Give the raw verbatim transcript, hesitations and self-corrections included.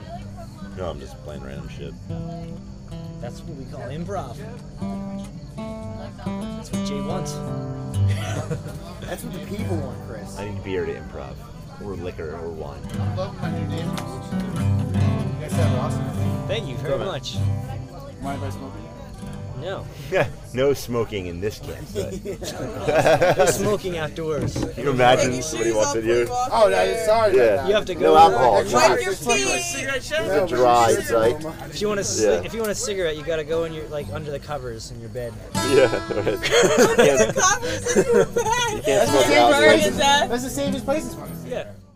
doing? No, I'm just playing random shit. That's what we call improv. That's what Jay wants. That's what the people want, Chris. I need beer to improv. Or liquor or wine. I'm loving my new name. You guys sound awesome. Thank you very Come on. much. Mind if I smoke it? No. No smoking in this campsite. No smoking outdoors. Can you imagine somebody walks in here? Oh, no, sorry. Yeah. about that. You have to No go. alcohol. Wipe It's your feet. It's a dry site. If you want a c- Yeah. if you want a cigarette, you gotta go in your like under the covers in your bed. Yeah. Right. Under the covers in your bed. You can't smoke That's the same outside. Where is that? That's the safest place. Yeah.